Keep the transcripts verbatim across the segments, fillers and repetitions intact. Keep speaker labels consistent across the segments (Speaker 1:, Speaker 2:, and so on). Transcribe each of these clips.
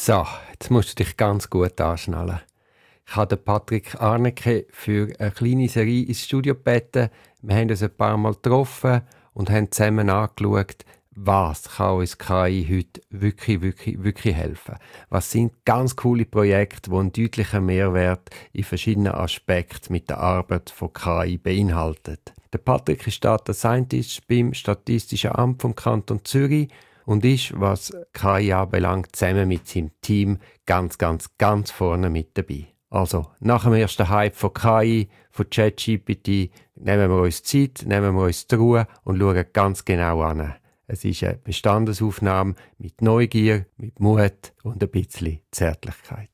Speaker 1: So, jetzt musst du dich ganz gut anschnallen. Ich habe den Patrick Arnecke für eine kleine Serie ins Studio gebeten. Wir haben uns ein paar Mal getroffen und haben zusammen angeschaut, was kann uns K I heute wirklich, wirklich, wirklich helfen. Was sind ganz coole Projekte, die einen deutlichen Mehrwert in verschiedenen Aspekten mit der Arbeit von K I beinhalten. Der Patrick ist Data Scientist beim Statistischen Amt vom Kanton Zürich und ist, was K I anbelangt, zusammen mit seinem Team ganz, ganz, ganz vorne mit dabei. Also, nach dem ersten Hype von K I, von ChatGPT, nehmen wir uns Zeit, nehmen wir uns die Ruhe und schauen ganz genau an. Es ist eine Bestandesaufnahme mit Neugier, mit Mut und ein bisschen Zärtlichkeit.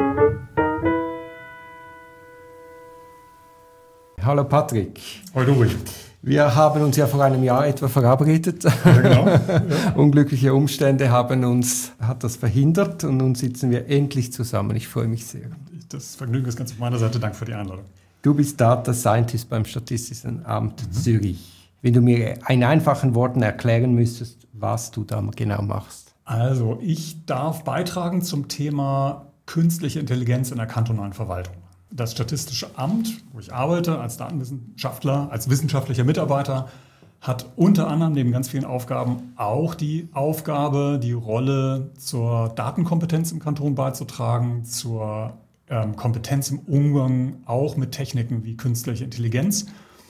Speaker 1: Hallo Patrick.
Speaker 2: Hallo Uri.
Speaker 1: Wir haben uns ja vor einem Jahr etwa verabredet.
Speaker 2: Ja, genau. Ja.
Speaker 1: Unglückliche Umstände haben uns, hat das verhindert und nun sitzen wir endlich zusammen. Ich freue mich sehr.
Speaker 2: Das Vergnügen ist ganz auf meiner Seite. Danke für die Einladung.
Speaker 1: Du bist Data Scientist beim Statistischen Amt mhm. Zürich. Wenn du mir in einfachen Worten erklären müsstest, was du da genau machst.
Speaker 2: Also, ich darf beitragen zum Thema künstliche Intelligenz in der kantonalen Verwaltung. Das Statistische Amt, wo ich arbeite als Datenwissenschaftler, als wissenschaftlicher Mitarbeiter, hat unter anderem neben ganz vielen Aufgaben auch die Aufgabe, die Rolle zur Datenkompetenz im Kanton beizutragen, zur ähm, Kompetenz im Umgang auch mit Techniken wie künstliche Intelligenz.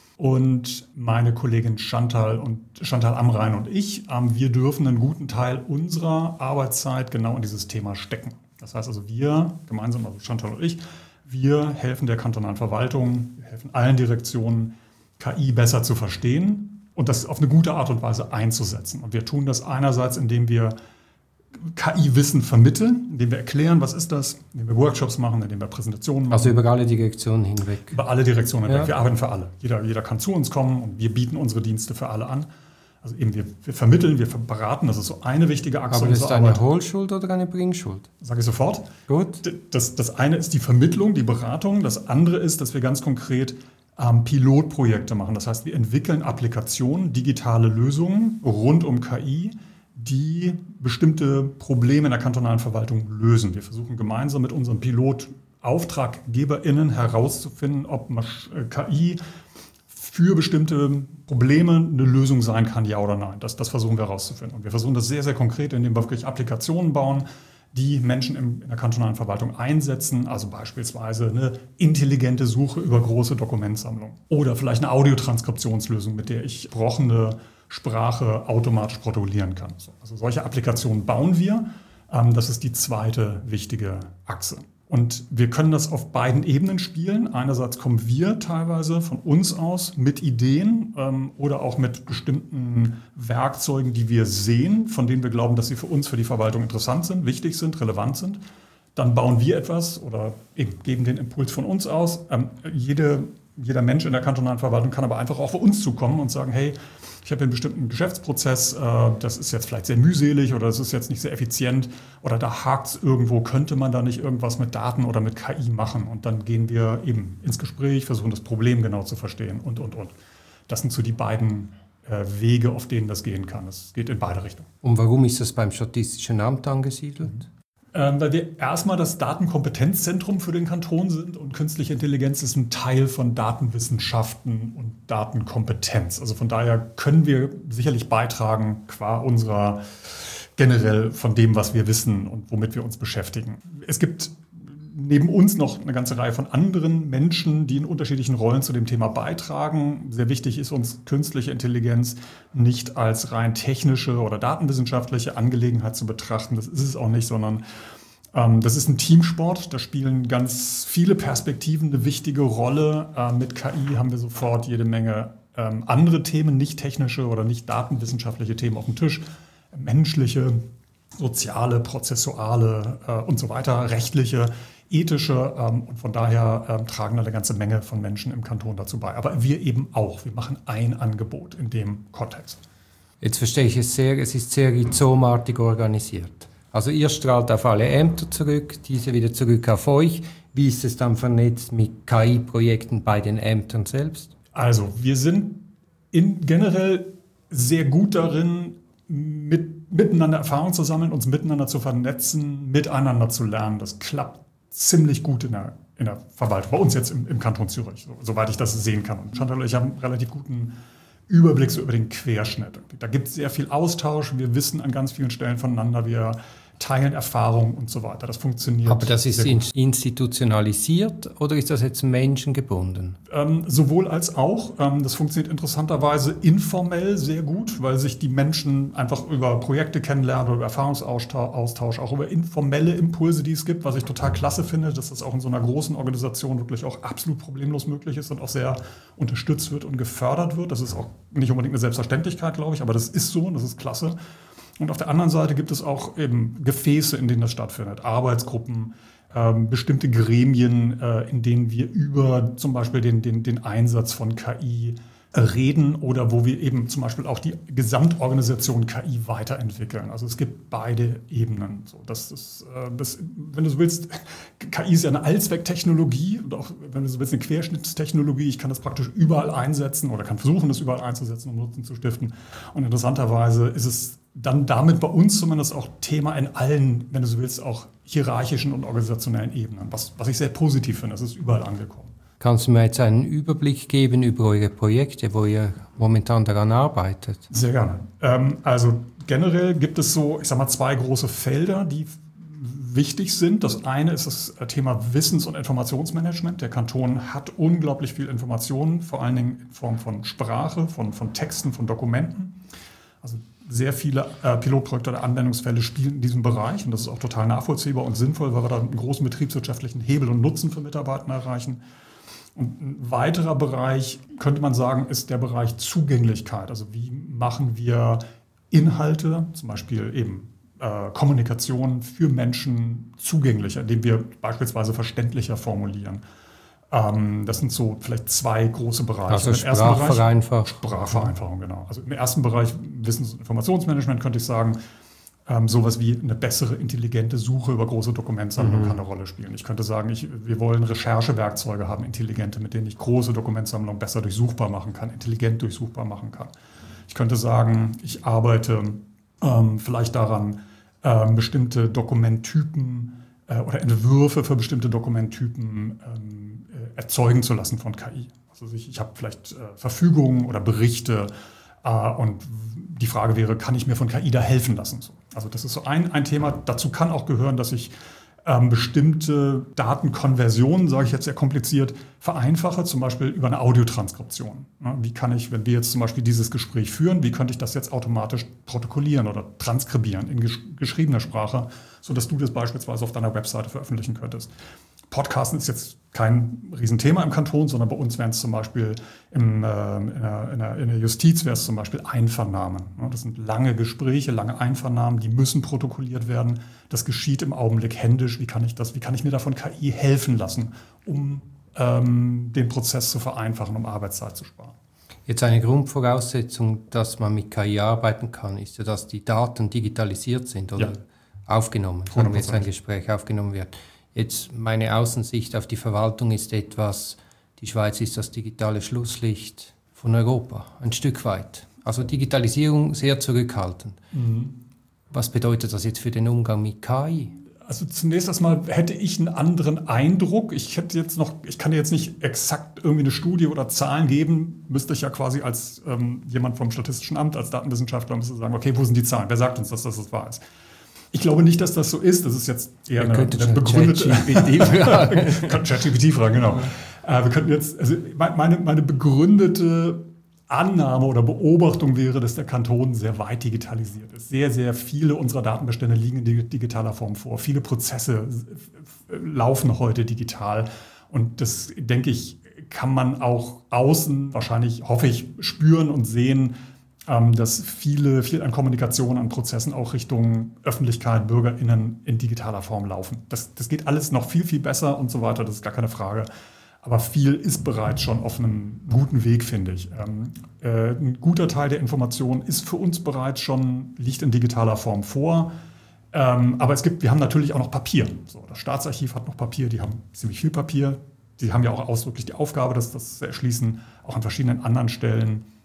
Speaker 2: Und meine Kollegin Chantal und Chantal Amrein und ich, ähm, wir dürfen einen guten Teil unserer Arbeitszeit genau in dieses Thema stecken. Das heißt also, wir gemeinsam, also Chantal und ich, wir helfen der kantonalen Verwaltung, wir helfen allen Direktionen, K I besser zu verstehen und das auf eine gute Art und Weise einzusetzen. Und wir tun das einerseits, indem wir K I-Wissen vermitteln, indem wir erklären, was ist das, indem wir Workshops machen, indem wir Präsentationen machen.
Speaker 1: Also über alle Direktionen hinweg?
Speaker 2: Über alle Direktionen hinweg.
Speaker 1: Ja.
Speaker 2: Wir arbeiten für alle. Jeder, jeder kann zu uns kommen und wir bieten unsere Dienste für alle an. Also eben wir, wir vermitteln, wir beraten, das ist so eine wichtige Achse.
Speaker 1: Aber das ist eine Hohlschuld oder eine Bringschuld?
Speaker 2: Sage ich sofort.
Speaker 1: Gut.
Speaker 2: Das, das eine ist die Vermittlung, die Beratung. Das andere ist, dass wir ganz konkret ähm, Pilotprojekte machen. Das heißt, wir entwickeln Applikationen, digitale Lösungen rund um K I, die bestimmte Probleme in der kantonalen Verwaltung lösen. Wir versuchen gemeinsam mit unseren PilotauftraggeberInnen herauszufinden, ob K I für bestimmte Probleme eine Lösung sein kann, ja oder nein. Das, das versuchen wir herauszufinden. Und wir versuchen das sehr, sehr konkret, indem wir wirklich Applikationen bauen, die Menschen in der kantonalen Verwaltung einsetzen. Also beispielsweise eine intelligente Suche über große Dokumentsammlungen. Oder vielleicht eine Audiotranskriptionslösung, mit der ich gesprochene Sprache automatisch protokollieren kann. Also solche Applikationen bauen wir. Das ist die zweite wichtige Achse. Und wir können das auf beiden Ebenen spielen. Einerseits kommen wir teilweise von uns aus mit Ideen ähm, oder auch mit bestimmten Werkzeugen, die wir sehen, von denen wir glauben, dass sie für uns, für die Verwaltung interessant sind, wichtig sind, relevant sind. Dann bauen wir etwas oder eben geben den Impuls von uns aus. Ähm, jede, jeder Mensch in der kantonalen Verwaltung kann aber einfach auch auf uns zukommen und sagen, hey, ich habe einen bestimmten Geschäftsprozess, äh, das ist jetzt vielleicht sehr mühselig oder das ist jetzt nicht sehr effizient oder da hakt es irgendwo, könnte man da nicht irgendwas mit Daten oder mit K I machen? Und dann gehen wir eben ins Gespräch, versuchen das Problem genau zu verstehen und, und, und. Das sind so die beiden äh, Wege, auf denen das gehen kann. Es geht in beide Richtungen.
Speaker 1: Und warum ist das beim Statistischen Amt angesiedelt? Mhm.
Speaker 2: Ähm, weil wir erstmal das Datenkompetenzzentrum für den Kanton sind und künstliche Intelligenz ist ein Teil von Datenwissenschaften und Datenkompetenz. Also von daher können wir sicherlich beitragen qua unserer generell von dem, was wir wissen und womit wir uns beschäftigen. Es gibt neben uns noch eine ganze Reihe von anderen Menschen, die in unterschiedlichen Rollen zu dem Thema beitragen. Sehr wichtig ist uns künstliche Intelligenz nicht als rein technische oder datenwissenschaftliche Angelegenheit zu betrachten. Das ist es auch nicht, sondern ähm, das ist ein Teamsport. Da spielen ganz viele Perspektiven eine wichtige Rolle. Äh, mit K I haben wir sofort jede Menge ähm, andere Themen, nicht technische oder nicht datenwissenschaftliche Themen auf dem Tisch. Menschliche, soziale, prozessuale äh, und so weiter, rechtliche, ethische ähm, und von daher ähm, tragen da eine ganze Menge von Menschen im Kanton dazu bei. Aber wir eben auch. Wir machen ein Angebot in dem Kontext.
Speaker 1: Jetzt verstehe ich es sehr, es ist sehr rhizomartig organisiert. Also ihr strahlt auf alle Ämter zurück, diese wieder zurück auf euch. Wie ist es dann vernetzt mit K I-Projekten bei den Ämtern selbst?
Speaker 2: Also wir sind in generell sehr gut darin, mit miteinander Erfahrung zu sammeln, uns miteinander zu vernetzen, miteinander zu lernen. Das klappt ziemlich gut in der, in der Verwaltung, bei uns jetzt im, im Kanton Zürich, so, soweit ich das sehen kann. Und Chantal und ich haben einen relativ guten Überblick so über den Querschnitt. Da gibt es sehr viel Austausch, wir wissen an ganz vielen Stellen voneinander, wir teilen Erfahrungen und so weiter. Das funktioniert.
Speaker 1: Aber das ist institutionalisiert oder ist das jetzt menschengebunden?
Speaker 2: Ähm, sowohl als auch. Ähm, das funktioniert interessanterweise informell sehr gut, weil sich die Menschen einfach über Projekte kennenlernen oder über Erfahrungsaustausch, auch über informelle Impulse, die es gibt, was ich total klasse finde, dass das auch in so einer großen Organisation wirklich auch absolut problemlos möglich ist und auch sehr unterstützt wird und gefördert wird. Das ist auch nicht unbedingt eine Selbstverständlichkeit, glaube ich, aber das ist so und das ist klasse. Und auf der anderen Seite gibt es auch eben Gefäße, in denen das stattfindet, Arbeitsgruppen, ähm, bestimmte Gremien, äh, in denen wir über zum Beispiel den, den, den Einsatz von K I reden oder wo wir eben zum Beispiel auch die Gesamtorganisation K I weiterentwickeln. Also es gibt beide Ebenen. So, das ist, äh, das, wenn du so willst, K I ist ja eine Allzwecktechnologie und auch, wenn du so willst, eine Querschnittstechnologie. Ich kann das praktisch überall einsetzen oder kann versuchen, das überall einzusetzen, um Nutzen zu stiften. Und interessanterweise ist es dann damit bei uns zumindest auch Thema in allen, wenn du so willst, auch hierarchischen und organisationellen Ebenen, was, was ich sehr positiv finde. Es ist überall angekommen.
Speaker 1: Kannst du mir jetzt einen Überblick geben über eure Projekte, wo ihr momentan daran arbeitet?
Speaker 2: Sehr gerne. Ähm, also generell gibt es so, ich sag mal, zwei große Felder, die wichtig sind. Das eine ist das Thema Wissens- und Informationsmanagement. Der Kanton hat unglaublich viel Informationen, vor allen Dingen in Form von Sprache, von, von Texten, von Dokumenten. Also sehr viele äh, Pilotprojekte oder Anwendungsfälle spielen in diesem Bereich und das ist auch total nachvollziehbar und sinnvoll, weil wir da einen großen betriebswirtschaftlichen Hebel und Nutzen für Mitarbeiter erreichen. Und ein weiterer Bereich, könnte man sagen, ist der Bereich Zugänglichkeit. Also wie machen wir Inhalte, zum Beispiel eben äh, Kommunikation für Menschen zugänglicher, indem wir beispielsweise verständlicher formulieren. Ähm, das sind so vielleicht zwei große Bereiche.
Speaker 1: Also Sprachvereinfachung.
Speaker 2: Sprachvereinfachung, genau. Also im ersten Bereich Wissens- und Informationsmanagement könnte ich sagen, ähm, sowas wie eine bessere, intelligente Suche über große Dokumentsammlungen mhm. kann eine Rolle spielen. Ich könnte sagen, ich, wir wollen Recherchewerkzeuge haben, intelligente, mit denen ich große Dokumentsammlungen besser durchsuchbar machen kann, intelligent durchsuchbar machen kann. Ich könnte sagen, ich arbeite ähm, vielleicht daran, ähm, bestimmte Dokumenttypen äh, oder Entwürfe für bestimmte Dokumenttypen ähm, erzeugen zu lassen von K I. Also ich, ich habe vielleicht äh, Verfügungen oder Berichte äh, und die Frage wäre, kann ich mir von K I da helfen lassen? So. Also das ist so ein, ein Thema. Dazu kann auch gehören, dass ich ähm, bestimmte Datenkonversionen, sage ich jetzt sehr kompliziert, vereinfache, zum Beispiel über eine Audiotranskription. Ja, wie kann ich, wenn wir jetzt zum Beispiel dieses Gespräch führen, wie könnte ich das jetzt automatisch protokollieren oder transkribieren in gesch- geschriebener Sprache, sodass du das beispielsweise auf deiner Webseite veröffentlichen könntest. Podcasten ist jetzt kein Riesenthema im Kanton, sondern bei uns wären es zum Beispiel im, äh, in, der, in, der, in der Justiz wäre es zum Beispiel Einvernahmen. Ja, das sind lange Gespräche, lange Einvernahmen, die müssen protokolliert werden. Das geschieht im Augenblick händisch. Wie kann ich das, wie kann ich mir davon K I helfen lassen, um ähm, den Prozess zu vereinfachen, um Arbeitszeit zu sparen?
Speaker 1: Jetzt eine Grundvoraussetzung, dass man mit K I arbeiten kann, ist ja, dass die Daten digitalisiert sind oder ja. aufgenommen, wenn jetzt ein Gespräch aufgenommen wird. Jetzt meine Außensicht auf die Verwaltung ist etwas, die Schweiz ist das digitale Schlusslicht von Europa, ein Stück weit. Also Digitalisierung sehr zurückhaltend. Mhm. Was bedeutet das jetzt für den Umgang mit K I?
Speaker 2: Also zunächst erstmal hätte ich einen anderen Eindruck. Ich hätte jetzt noch, ich kann dir jetzt nicht exakt irgendwie eine Studie oder Zahlen geben, müsste ich ja quasi als ähm, jemand vom Statistischen Amt, als Datenwissenschaftler, müsste sagen, okay, wo sind die Zahlen? Wer sagt uns, dass das das wahr ist? Ich glaube nicht, dass das so ist. Das ist jetzt eher eine, eine begründete ChatGPT-Frage. ChatGPT-Frage, genau. Äh, wir könnten jetzt, also meine, meine begründete Annahme oder Beobachtung wäre, dass der Kanton sehr weit digitalisiert ist. Sehr, sehr viele unserer Datenbestände liegen in digitaler Form vor. Viele Prozesse laufen heute digital. Und das, denke ich, kann man auch außen wahrscheinlich, hoffe ich, spüren und sehen, dass viele, viel an Kommunikation, an Prozessen auch Richtung Öffentlichkeit, BürgerInnen in digitaler Form laufen. Das, das geht alles noch viel, viel besser und so weiter, das ist gar keine Frage. Aber viel ist bereits schon auf einem guten Weg, finde ich. Ähm, äh, ein guter Teil der Informationen ist für uns bereits schon, liegt in digitaler Form vor. Ähm, aber es gibt, wir haben natürlich auch noch Papier. So, das Staatsarchiv hat noch Papier, die haben ziemlich viel Papier. Die haben ja auch ausdrücklich die Aufgabe, das, das zu erschließen, auch an verschiedenen anderen Stellen.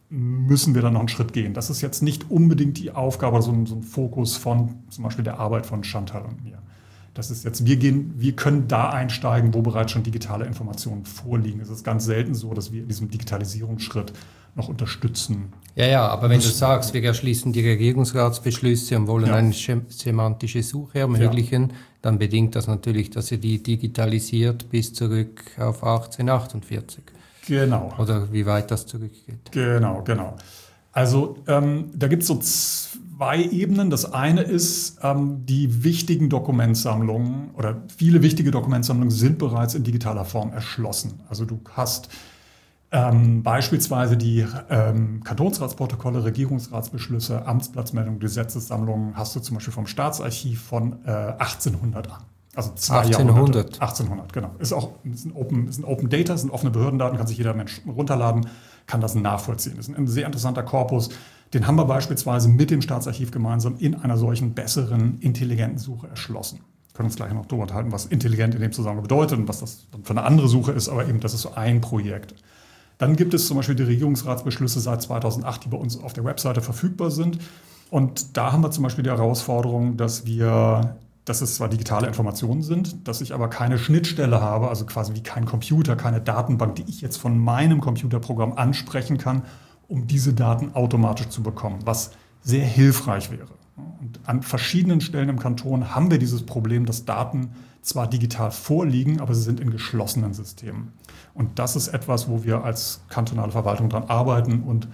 Speaker 2: müssen wir dann noch einen Schritt gehen. Das ist jetzt nicht unbedingt die Aufgabe, so ein, so ein Fokus von zum Beispiel der Arbeit von Chantal und mir. Das ist jetzt, wir gehen, wir können da einsteigen, wo bereits schon digitale Informationen vorliegen. Es ist ganz selten so, dass wir in diesem Digitalisierungsschritt noch unterstützen.
Speaker 1: Ja, ja, aber wenn du sagst, wir erschließen die Regierungsratsbeschlüsse und wollen ja. eine semantische Suche ermöglichen, ja. dann bedingt das natürlich, dass ihr die digitalisiert bis zurück auf achtzehnhundertachtundvierzig.
Speaker 2: Genau.
Speaker 1: Oder wie weit das zurückgeht.
Speaker 2: Genau, genau. Also ähm, da gibt es so zwei Ebenen. Das eine ist, ähm, die wichtigen Dokumentsammlungen oder viele wichtige Dokumentsammlungen sind bereits in digitaler Form erschlossen. Also du hast ähm, beispielsweise die ähm, Kantonsratsprotokolle, Regierungsratsbeschlüsse, Amtsplatzmeldungen, Gesetzessammlungen hast du zum Beispiel vom Staatsarchiv von äh, achtzehnhundert an. Also zwei
Speaker 1: achtzehnhundert.
Speaker 2: achtzehnhundert, genau. Ist auch ist ein Open, ist ein Open Data, sind offene Behördendaten, kann sich jeder Mensch runterladen, kann das nachvollziehen. Das ist ein sehr interessanter Korpus. Den haben wir beispielsweise mit dem Staatsarchiv gemeinsam in einer solchen besseren, intelligenten Suche erschlossen. Wir können uns gleich noch darüber unterhalten, was intelligent in dem Zusammenhang bedeutet und was das dann für eine andere Suche ist, aber eben, das ist so ein Projekt. Dann gibt es zum Beispiel die Regierungsratsbeschlüsse seit zweitausendacht, die bei uns auf der Webseite verfügbar sind. Und da haben wir zum Beispiel die Herausforderung, dass wir dass es zwar digitale Informationen sind, dass ich aber keine Schnittstelle habe, also quasi wie kein Computer, keine Datenbank, die ich jetzt von meinem Computerprogramm ansprechen kann, um diese Daten automatisch zu bekommen, was sehr hilfreich wäre. Und an verschiedenen Stellen im Kanton haben wir dieses Problem, dass Daten zwar digital vorliegen, aber sie sind in geschlossenen Systemen. Und das ist etwas, wo wir als kantonale Verwaltung daran arbeiten und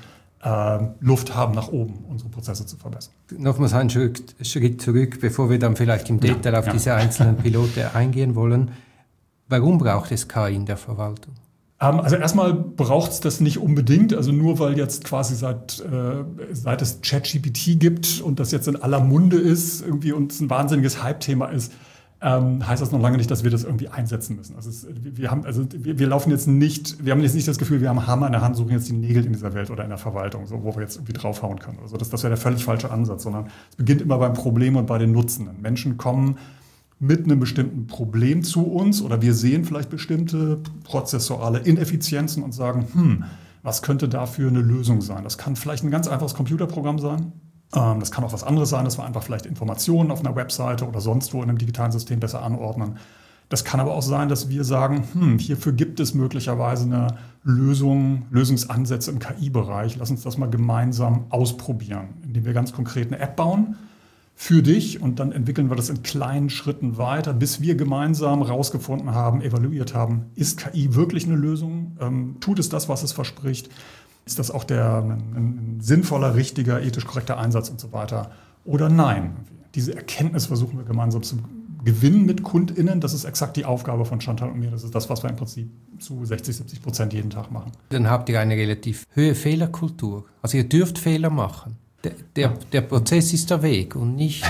Speaker 2: Luft haben nach oben, unsere Prozesse zu verbessern.
Speaker 1: Nochmals einen Schritt, Schritt zurück, bevor wir dann vielleicht im Detail ja, auf ja. diese einzelnen Pilote eingehen wollen. Warum braucht es K I in der Verwaltung?
Speaker 2: Also erstmal braucht es das nicht unbedingt. Also nur weil jetzt quasi seit, äh, seit es ChatGPT gibt und das jetzt in aller Munde ist irgendwie und es ein wahnsinniges Hype-Thema ist, Ähm, heißt das noch lange nicht, dass wir das irgendwie einsetzen müssen. Also es, wir, haben, also wir, wir laufen jetzt nicht, wir haben jetzt nicht das Gefühl, wir haben einen Hammer in der Hand, suchen jetzt die Nägel in dieser Welt oder in der Verwaltung, so, wo wir jetzt irgendwie draufhauen können. Also das, das wäre der völlig falsche Ansatz, sondern es beginnt immer beim Problem und bei den Nutzenden. Menschen kommen mit einem bestimmten Problem zu uns oder wir sehen vielleicht bestimmte prozessuale Ineffizienzen und sagen, hm, was könnte dafür eine Lösung sein? Das kann vielleicht ein ganz einfaches Computerprogramm sein. Das kann auch was anderes sein, dass wir einfach vielleicht Informationen auf einer Webseite oder sonst wo in einem digitalen System besser anordnen. Das kann aber auch sein, dass wir sagen, hm, hierfür gibt es möglicherweise eine Lösung, Lösungsansätze im K I-Bereich. Lass uns das mal gemeinsam ausprobieren, indem wir ganz konkret eine App bauen für dich und dann entwickeln wir das in kleinen Schritten weiter, bis wir gemeinsam rausgefunden haben, evaluiert haben, ist K I wirklich eine Lösung? Ähm, tut es das, was es verspricht? Ist das auch der, ein, ein sinnvoller, richtiger, ethisch korrekter Einsatz und so weiter? Oder nein? Diese Erkenntnis versuchen wir gemeinsam zu gewinnen mit KundInnen. Das ist exakt die Aufgabe von Chantal und mir. Das ist das, was wir im Prinzip zu sechzig, siebzig Prozent jeden Tag machen.
Speaker 1: Dann habt ihr eine relativ hohe Fehlerkultur. Also ihr dürft Fehler machen. Der, der, ja. der Prozess ist der Weg und nicht...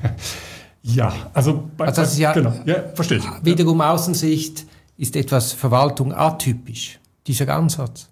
Speaker 2: ja, also... Bei,
Speaker 1: also das ist ja,
Speaker 2: genau. ja, verstehe ich.
Speaker 1: Wiederum Außensicht ist etwas Verwaltung atypisch, dieser Ansatz.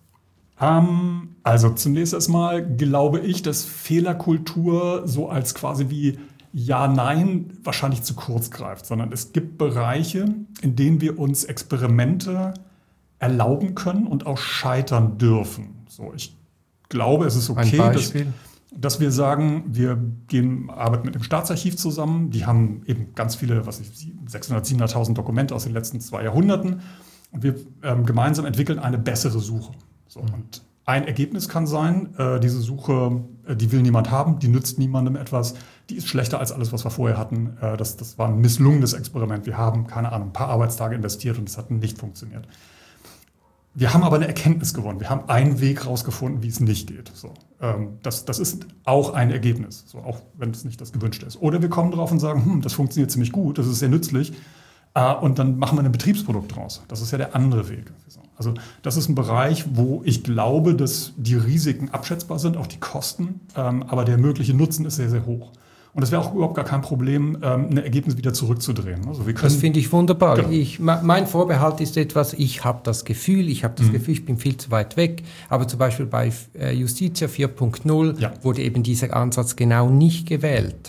Speaker 2: Also zunächst erstmal glaube ich, dass Fehlerkultur so als quasi wie Ja, Nein wahrscheinlich zu kurz greift, sondern es gibt Bereiche, in denen wir uns Experimente erlauben können und auch scheitern dürfen. So, ich glaube, es ist okay, dass, dass wir sagen, wir gehen, arbeiten mit dem Staatsarchiv zusammen. Die haben eben ganz viele, was ich, sechshundert, siebenhunderttausend Dokumente aus den letzten zwei Jahrhunderten. Und wir ähm, gemeinsam entwickeln eine bessere Suche. So, und ein Ergebnis kann sein, äh, diese Suche, äh, die will niemand haben, die nützt niemandem etwas, die ist schlechter als alles, was wir vorher hatten. Äh, das, das war ein misslungenes Experiment. Wir haben, keine Ahnung, ein paar Arbeitstage investiert und es hat nicht funktioniert. Wir haben aber eine Erkenntnis gewonnen. Wir haben einen Weg rausgefunden, wie es nicht geht. So, ähm, das, das ist auch ein Ergebnis, so, auch wenn es nicht das Gewünschte ist. Oder wir kommen drauf und sagen, hm, das funktioniert ziemlich gut, das ist sehr nützlich. Uh, und dann machen wir ein Betriebsprodukt draus. Das ist ja der andere Weg. Also das ist ein Bereich, wo ich glaube, dass die Risiken abschätzbar sind, auch die Kosten, ähm, aber der mögliche Nutzen ist sehr, sehr hoch. Und es wäre auch überhaupt gar kein Problem, ähm, ein Ergebnis wieder zurückzudrehen. Also wir können,
Speaker 1: das finde ich wunderbar.
Speaker 2: Genau.
Speaker 1: Ich, mein Vorbehalt ist etwas, ich habe das Gefühl, ich habe das mhm. Gefühl, ich bin viel zu weit weg. Aber zum Beispiel bei Justitia vier Punkt null ja. wurde eben dieser Ansatz genau nicht gewählt.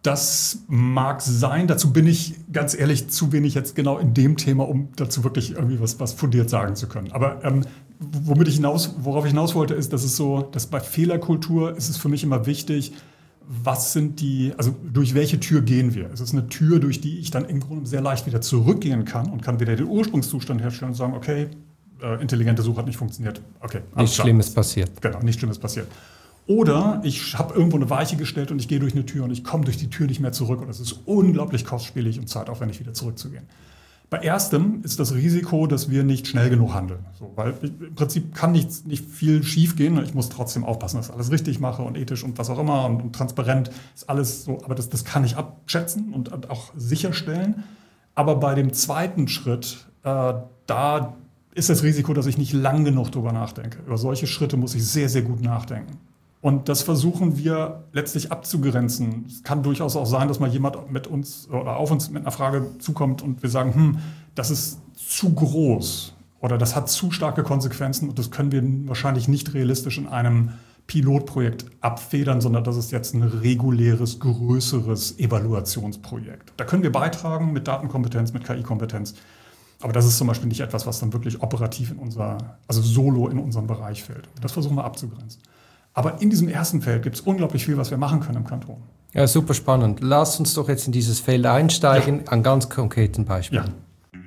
Speaker 2: Das mag sein, dazu bin ich ganz ehrlich zu wenig jetzt genau in dem Thema, um dazu wirklich irgendwie was, was fundiert sagen zu können. Aber ähm, womit ich hinaus, worauf ich hinaus wollte, ist, dass es so, dass bei Fehlerkultur ist es für mich immer wichtig, was sind die, also durch welche Tür gehen wir? Es ist eine Tür, durch die ich dann im Grunde sehr leicht wieder zurückgehen kann und kann wieder den Ursprungszustand herstellen und sagen, okay, äh, intelligente Suche hat nicht funktioniert. Okay,
Speaker 1: nichts Schlimmes passiert.
Speaker 2: Genau, nichts Schlimmes passiert. Oder ich habe irgendwo eine Weiche gestellt und ich gehe durch eine Tür und ich komme durch die Tür nicht mehr zurück. Und es ist unglaublich kostspielig und zeitaufwendig, wieder zurückzugehen. Bei erstem ist das Risiko, dass wir nicht schnell genug handeln. So, weil im Prinzip kann nicht, nicht viel schief gehen. Ich muss trotzdem aufpassen, dass ich alles richtig mache und ethisch und was auch immer und, und transparent ist alles so. Aber das, das kann ich abschätzen und, und auch sicherstellen. Aber bei dem zweiten Schritt, äh, da ist das Risiko, dass ich nicht lang genug drüber nachdenke. Über solche Schritte muss ich sehr, sehr gut nachdenken. Und das versuchen wir letztlich abzugrenzen. Es kann durchaus auch sein, dass mal jemand mit uns oder auf uns mit einer Frage zukommt und wir sagen, hm, das ist zu groß oder das hat zu starke Konsequenzen und das können wir wahrscheinlich nicht realistisch in einem Pilotprojekt abfedern, sondern das ist jetzt ein reguläres, größeres Evaluationsprojekt. Da können wir beitragen mit Datenkompetenz, mit K I-Kompetenz. Aber das ist zum Beispiel nicht etwas, was dann wirklich operativ in unser, also solo in unseren Bereich fällt. Das versuchen wir abzugrenzen. Aber in diesem ersten Feld gibt es unglaublich viel, was wir machen können im Kanton.
Speaker 1: Ja, super spannend. Lass uns doch jetzt in dieses Feld einsteigen, ja. An ganz konkreten Beispielen. Ja.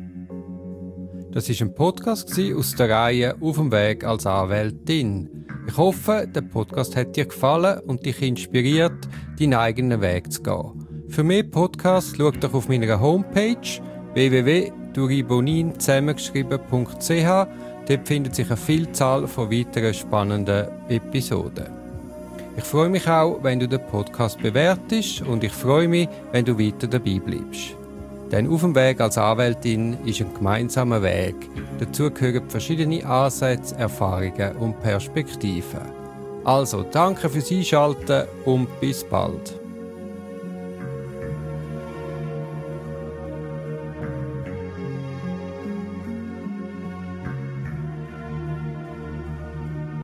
Speaker 1: Das war ein Podcast aus der Reihe «Auf dem Weg als Anwältin». Ich hoffe, der Podcast hat dir gefallen und dich inspiriert, deinen eigenen Weg zu gehen. Für mehr Podcasts schau doch auf meiner Homepage w w w punkt duribonin zusammengeschrieben punkt c h. Dort findet sich eine Vielzahl von weiteren spannenden Episoden. Ich freue mich auch, wenn du den Podcast bewertest und ich freue mich, wenn du weiter dabei bleibst. Denn «Auf dem Weg als Anwältin» ist ein gemeinsamer Weg. Dazu gehören verschiedene Ansätze, Erfahrungen und Perspektiven. Also, danke fürs Einschalten und bis bald.